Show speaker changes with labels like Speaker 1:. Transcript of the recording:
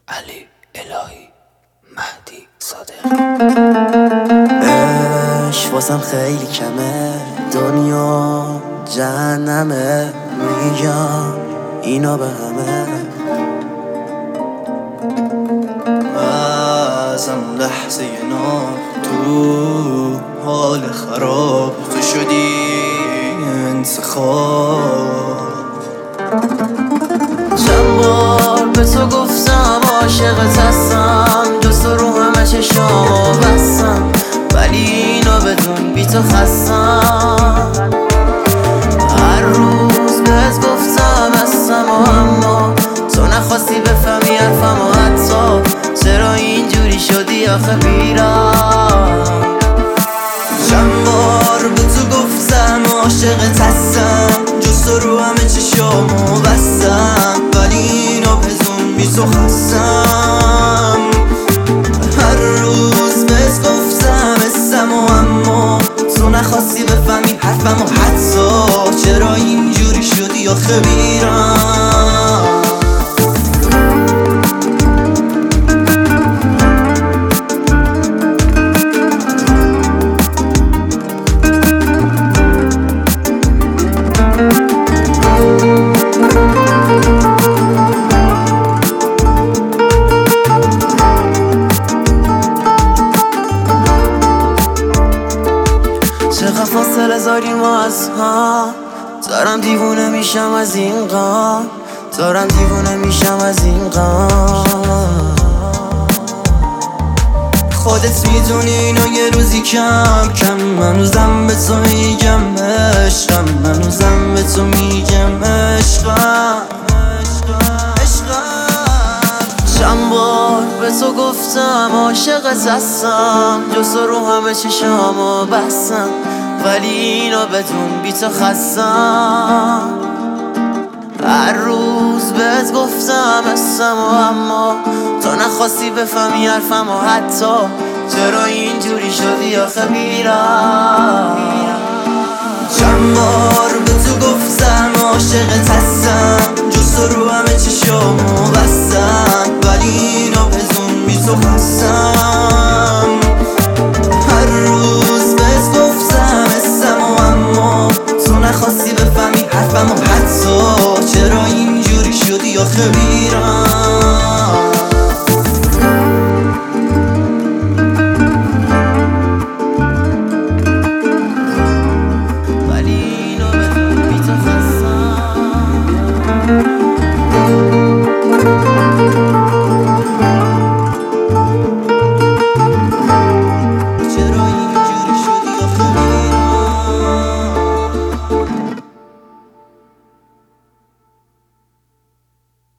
Speaker 1: علی الهی مهدی صادق.
Speaker 2: عشق واسم خیلی کمه، دنیا جهنمه، میگم اینا به همه. از همون لحظه نو تو حال خراب تو شدی انتخاب. چند بار به تو گفتم عاشقت هستم، جز تو رو همه چشامو بستم، ولی اینو بدون بی تو خستم. هر روز بهت گفتم هستم و اما تو نخواستی بفهمی حرفم و حتی چرا اینجوری شدی آخه بیرم. چند بار به تو گفتم عاشقت هستم، جز تو رو همه چشامو بستم، ولی اینو بدون بی تو خستم. هر روز بهت گفتم هستم و اما تو نخواستی بفهمی حرفم و حتی چرا اینجوری شدی آخه بیرم. چقدر فاصله زاریم ما از هم، دارم دیوونه میشم از این غم، دارم دیوونه میشم از این غم. خودت میدونی اینو یه روزی کم کم منوزم به تو میگم عشقم، منوزم به تو میگم عشقم. چند بار به تو گفتم عاشقت هستم، جز تو رو همه چشامو بستم، ولی اینو بدون بی تو خستم. هر روز بهت گفتم هستم و اما تو نخواستی بفهمی حرفم و حتی چرا اینجوری شدی آخه بیرم. چند بار به تو گفتم عاشقت هستم، جز تو رو همه چشامو بستم،